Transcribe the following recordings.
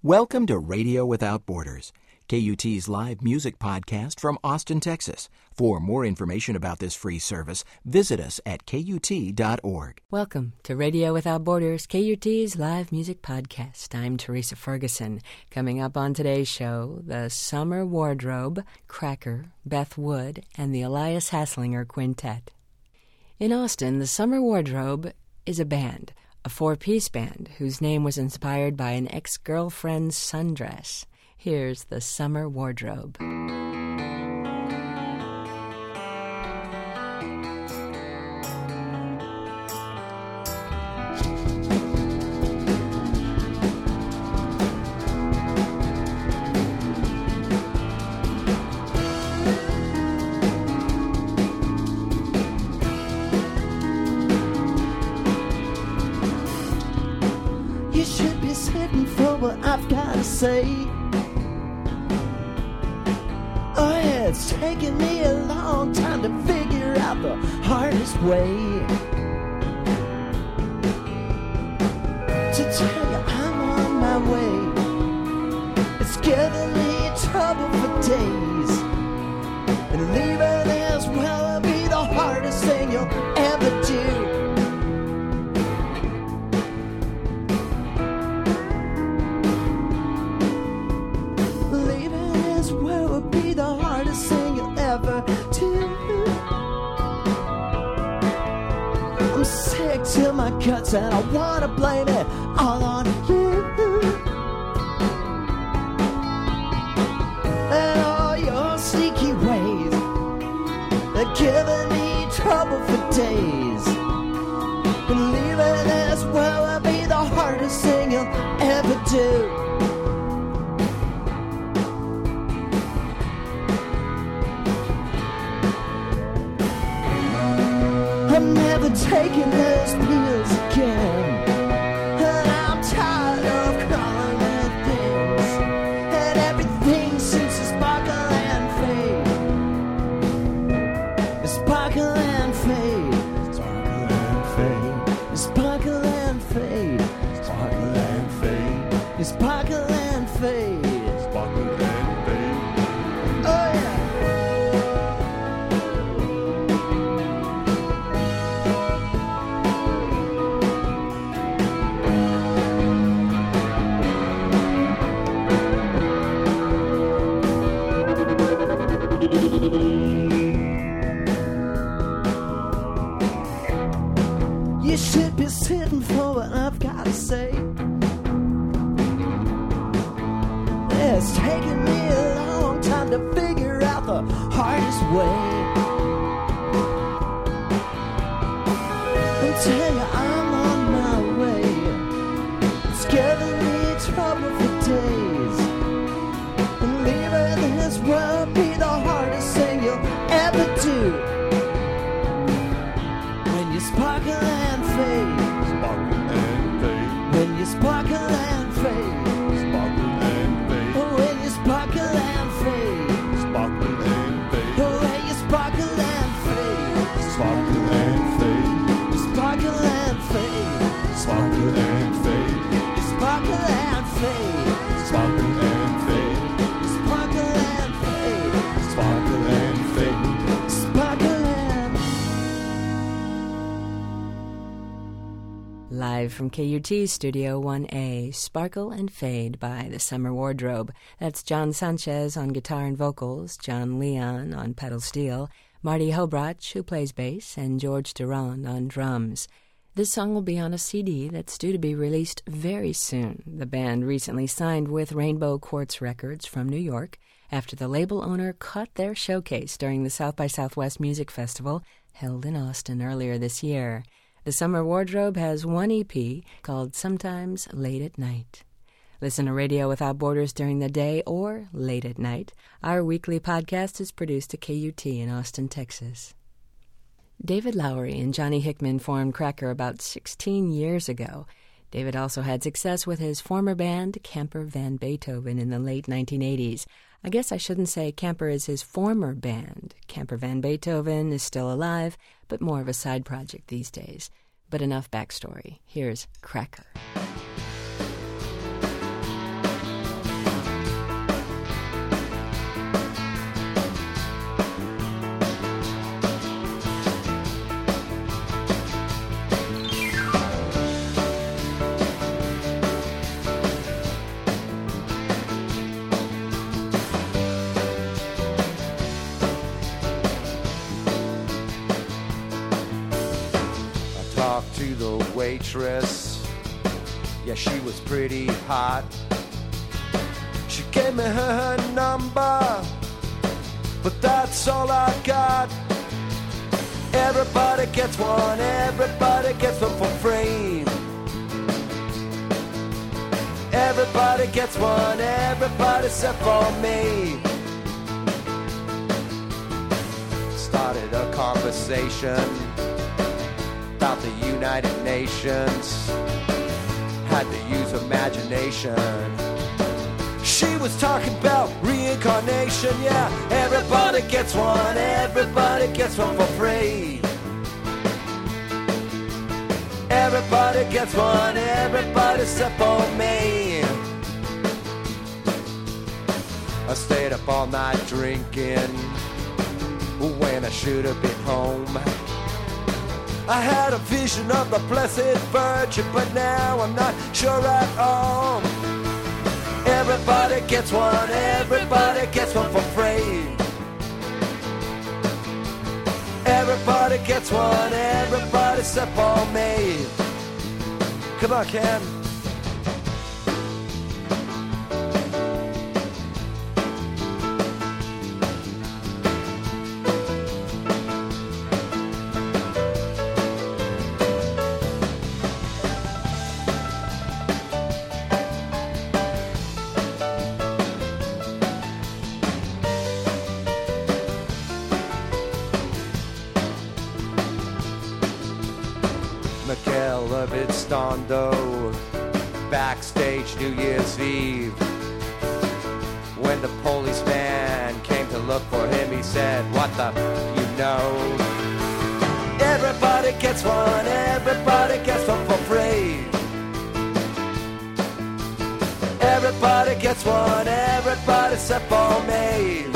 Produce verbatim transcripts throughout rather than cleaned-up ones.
Welcome to Radio Without Borders, K U T's live music podcast from Austin, Texas. For more information about this free service, visit us at K U T dot org. Welcome to Radio Without Borders, K U T's live music podcast. I'm Teresa Ferguson. Coming up on today's show, the Summer Wardrobe, Cracker, Beth Wood, and the Elias Hasslinger Quintet. In Austin, the Summer Wardrobe is a band, a four-piece band whose name was inspired by an ex-girlfriend's sundress. Here's the Summer Wardrobe. I've gotta say, oh yeah, it's taken me a long time to figure out the hardest way to tell you I'm on my way. It's given me trouble for days, and leaving as well will be the hardest thing you'll ever do. I'm sick to my guts and I wanna blame it all on you and all your sneaky ways. They're giving me trouble for days, and leaving this well will be the hardest thing you'll ever do. I'm never taking those pills again, and I'm tired of crawling with things, and everything seems to sparkle and fade. Sparkle and fade. Sparkle and fade. Sparkle and fade. Sparkle and fade. Sparkle and fade. Sparkle and fade. Oh yeah. You should be sitting for what I've got to say. It's taken me a long time to figure out the hardest way and tell you I'm on my way. It's giving me trouble for days, and leaving this world be the hardest thing you'll ever do. When you sparkle and fade, sparkle and fade. When you sparkle and fade, sparkle and fade. Oh, when you sparkle and fade, sparkle and fade. Oh, when you sparkle and fade, sparkle and fade. Sparkle and fade, sparkle and fade. Sparkle and fade, sparkle and fade. Sparkle and fade, sparkle and fade. Sparkle and Live from K U T Studio one A, Sparkle and Fade by the Summer Wardrobe. That's John Sanchez on guitar and vocals, John Leon on pedal steel, Marty Hobrach, who plays bass, and George Durand on drums. This song will be on a C D that's due to be released very soon. The band recently signed with Rainbow Quartz Records from New York after the label owner cut their showcase during the South by Southwest Music Festival held in Austin earlier this year. The Summer Wardrobe has one E P called Sometimes Late at Night. Listen to Radio Without Borders during the day or late at night. Our weekly podcast is produced at K U T in Austin, Texas. David Lowery and Johnny Hickman formed Cracker about sixteen years ago. David also had success with his former band, Camper Van Beethoven, in the late nineteen eighties. I guess I shouldn't say Camper is his former band. Camper Van Beethoven is still alive, but more of a side project these days. But enough backstory. Here's Cracker. waitress. Yeah, she was pretty hot. She gave me her number, but that's all I got. Everybody gets one, everybody gets one for free. Everybody gets one, everybody except for me. Started a conversation about the United Nations. Had to use imagination. She was talking about reincarnation, yeah. Everybody gets one, everybody gets one for free. Everybody gets one, everybody except for me. I stayed up all night drinking when I should have been home. I had a vision of the Blessed Virgin, but now I'm not sure at all. Everybody gets one, everybody gets one for free. Everybody gets one, everybody except for me. Come on, Ken. Miguel Avistondo, backstage New Year's Eve. When the policeman came to look for him, he said, what the, you know? Everybody gets one, everybody gets one for free. Everybody gets one, everybody except for me.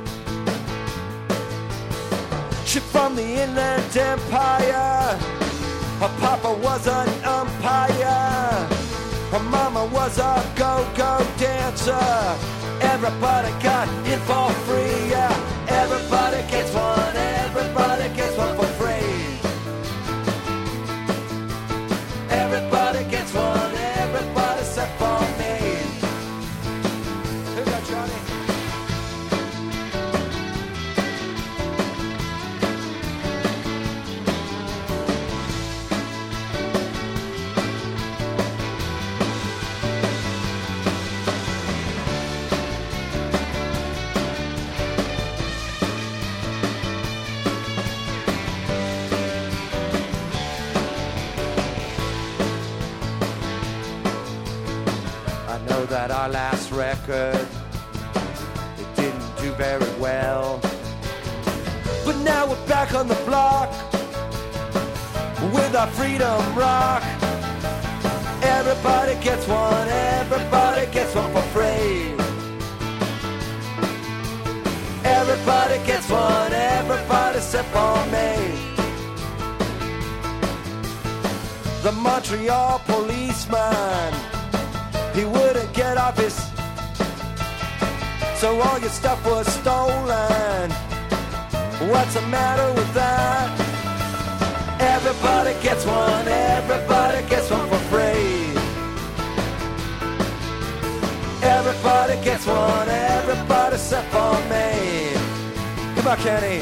She from the Inland Empire. Her papa was an umpire. Her mama was a go-go dancer. Everybody got it for free, yeah. Everybody gets one, everybody gets one for free. Everybody gets one, everybody except for me. Here we go, Johnny. That our last record, it didn't do very well, but now we're back on the block with our freedom rock. Everybody gets one, everybody gets one for free. Everybody gets one, everybody except for me. The Montreal policeman, he wouldn't get off his, so all your stuff was stolen. What's the matter with that? Everybody gets one, everybody gets one for free. Everybody gets one, everybody except for me. Come on, Kenny.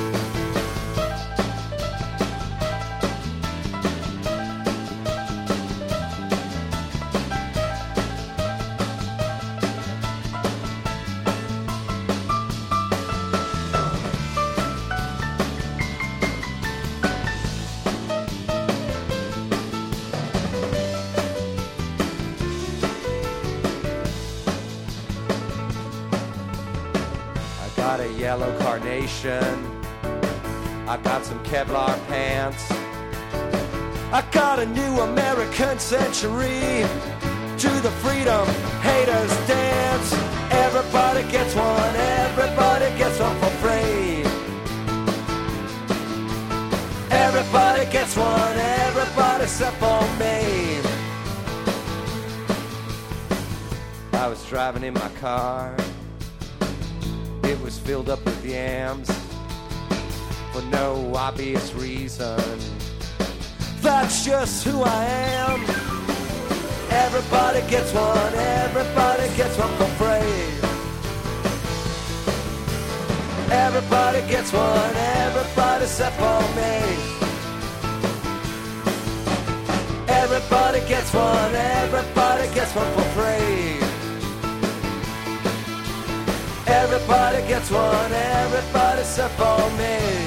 Yellow carnation, I got some Kevlar pants, I got a new American century to the freedom haters dance. Everybody gets one, everybody gets one for free. Everybody gets one, everybody except for me. I was driving in my car, it was filled up with yams for no obvious reason. That's just who I am. Everybody gets one, everybody gets one for free. Everybody gets one, everybody except for me. Everybody gets one, everybody gets one for free. Everybody gets one, everybody except for me.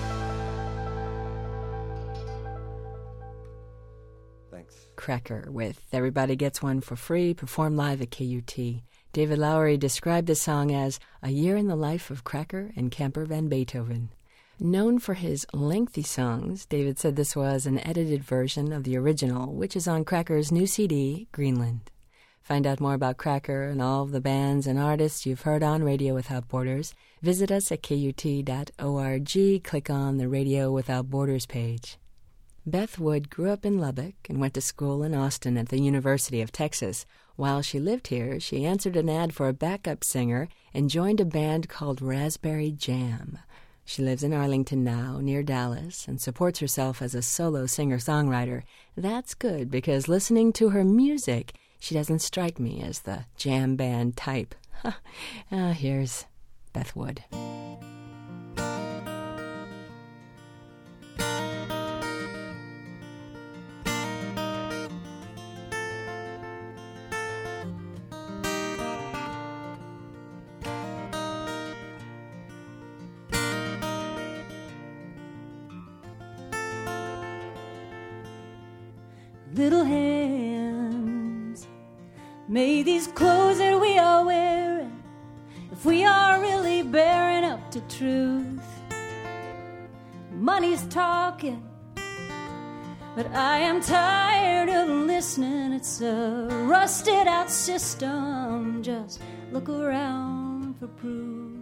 Thanks. Cracker with Everybody Gets One for Free, performed live at K U T. David Lowery described the song as a year in the life of Cracker and Camper Van Beethoven. Known for his lengthy songs, David said this was an edited version of the original, which is on Cracker's new C D, Greenland. Find out more about Cracker and all of the bands and artists you've heard on Radio Without Borders. Visit us at K U T dot org. Click on the Radio Without Borders page. Beth Wood grew up in Lubbock and went to school in Austin at the University of Texas. While she lived here, she answered an ad for a backup singer and joined a band called Raspberry Jam. She lives in Arlington now, near Dallas, and supports herself as a solo singer-songwriter. That's good, because listening to her music, she doesn't strike me as the jam band type. uh, here's Beth Wood. Little hands made these clothes that we are wearing. If we are really bearing up to truth, money's talking, but I am tired of listening. It's a rusted out system. Just look around for proof.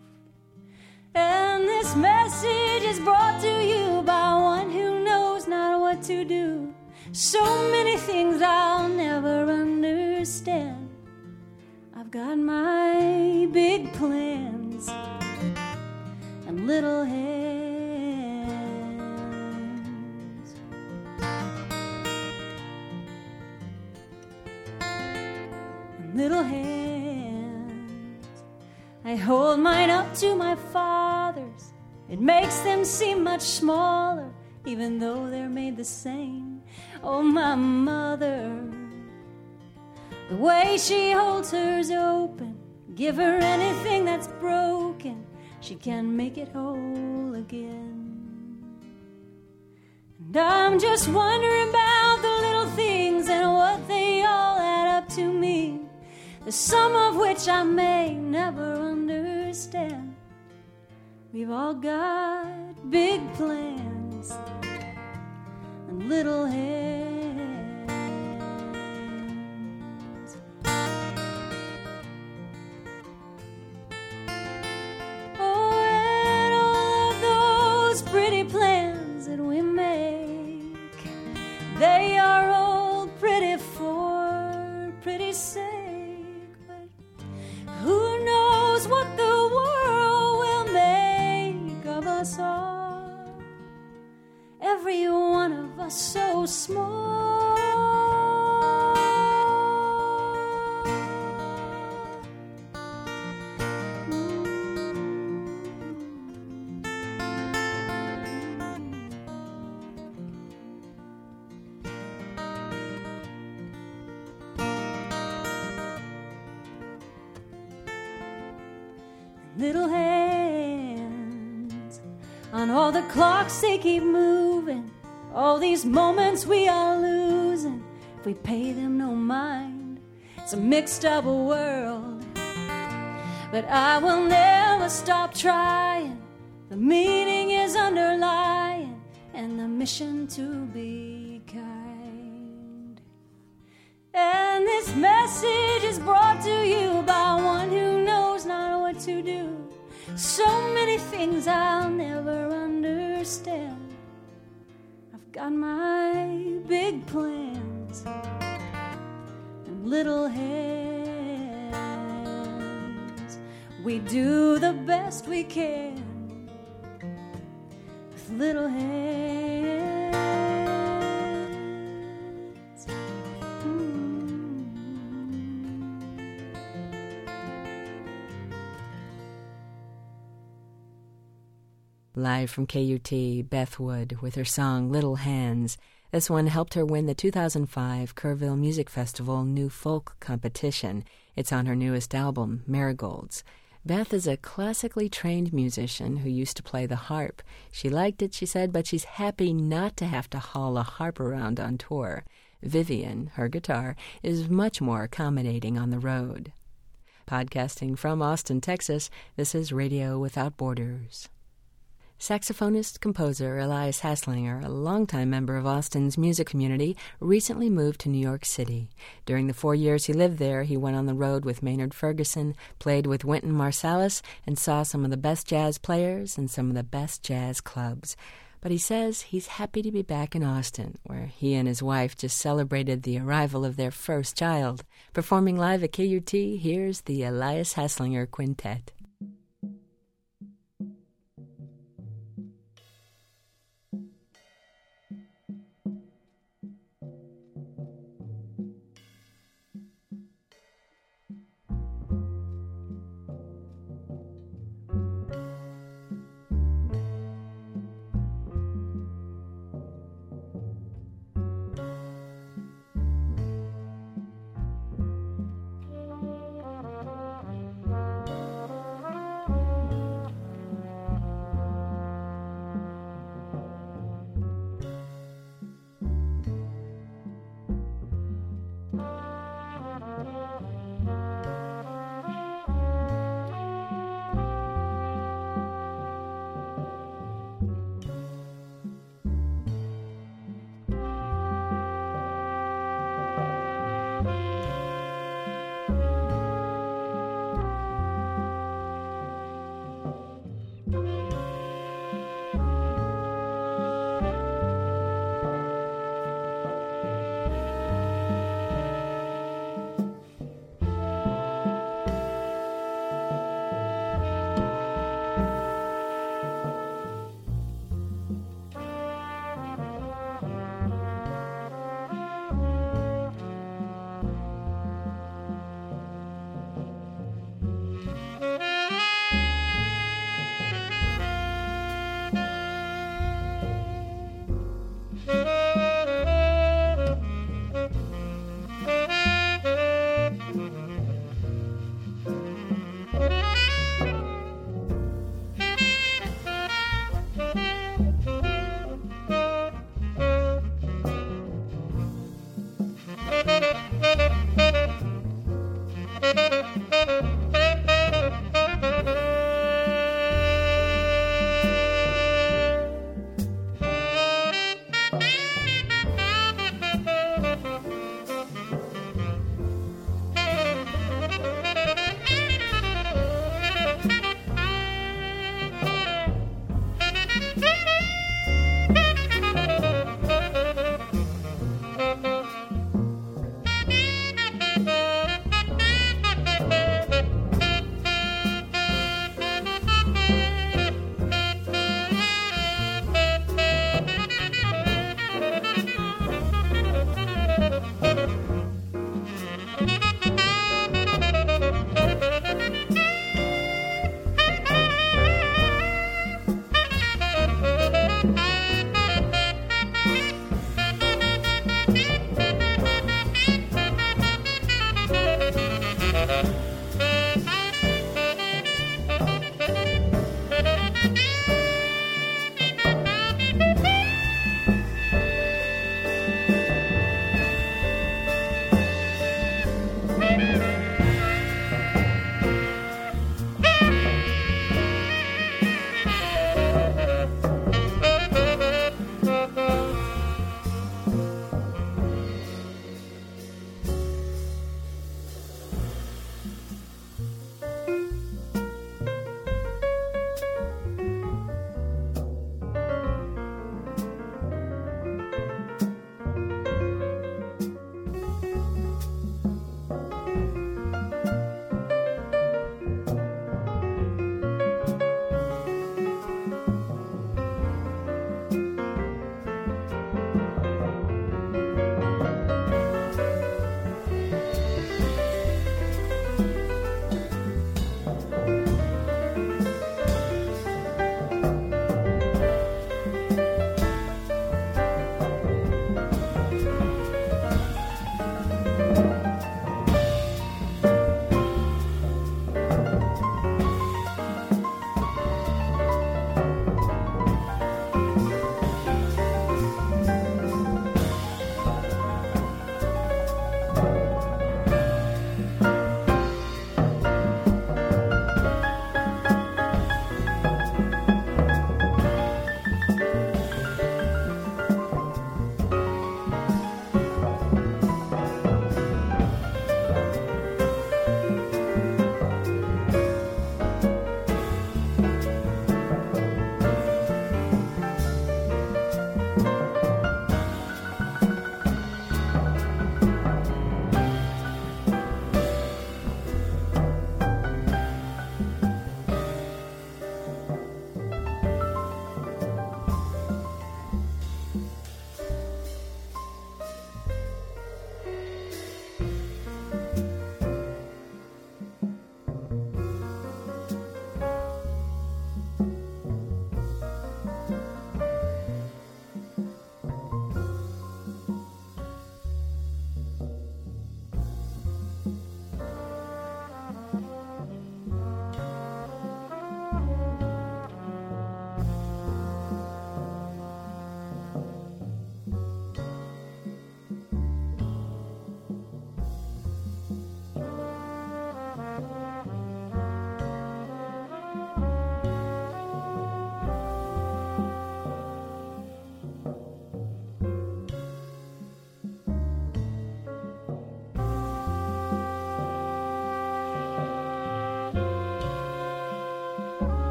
And this message is brought to you by one who knows not what to do. So many things I'll never understand. I've got my big plans and little hands. And little hands, I hold mine up to my father's. It makes them seem much smaller, even though they're made the same. Oh, my mother, the way she holds hers open, give her anything that's broken, she can make it whole again. And I'm just wondering about the little things and what they all add up to mean, the sum of which I may never understand. We've all got big plans and little hands. Oh, and all of those pretty plans that we make, they are all pretty for pretty sake. But who knows what the world will make of us all? Every one of us so small. Little hands on all the clocks, they keep moving. All these moments we are losing, if we pay them no mind. It's a mixed up world, but I will never stop trying. The meaning is underlying, and the mission to be kind. And this message is brought to you by one who knows not what to do. So many things I'll never understand. I've got my big plans and little hands. We do the best we can with little hands. Live from K U T, Beth Wood with her song Little Hands. This one helped her win the two thousand five Kerrville Music Festival New Folk Competition. It's on her newest album, Marigolds. Beth is a classically trained musician who used to play the harp. She liked it, she said, but she's happy not to have to haul a harp around on tour. Vivian, her guitar, is much more accommodating on the road. Podcasting from Austin, Texas, this is Radio Without Borders. Saxophonist-composer Elias Hasslinger, a longtime member of Austin's music community, recently moved to New York City. During the four years he lived there, he went on the road with Maynard Ferguson, played with Wynton Marsalis, and saw some of the best jazz players and some of the best jazz clubs. But he says he's happy to be back in Austin, where he and his wife just celebrated the arrival of their first child. Performing live at K U T, here's the Elias Hasslinger Quintet. Thank you.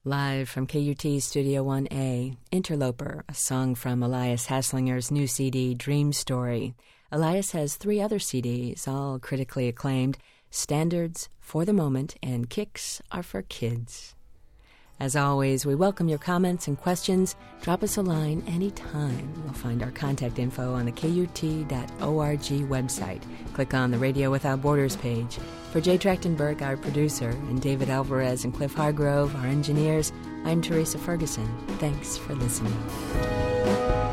Live from K U T Studio one A, Interloper, a song from Elias Haslinger's new C D, Dream Story. Elias has three other C Ds, all critically acclaimed. Standards, For the Moment, and Kicks Are for Kids. As always, we welcome your comments and questions. Drop us a line anytime. You'll find our contact info on the K U T dot org website. Click on the Radio Without Borders page. For Jay Trachtenberg, our producer, and David Alvarez and Cliff Hargrove, our engineers, I'm Teresa Ferguson. Thanks for listening.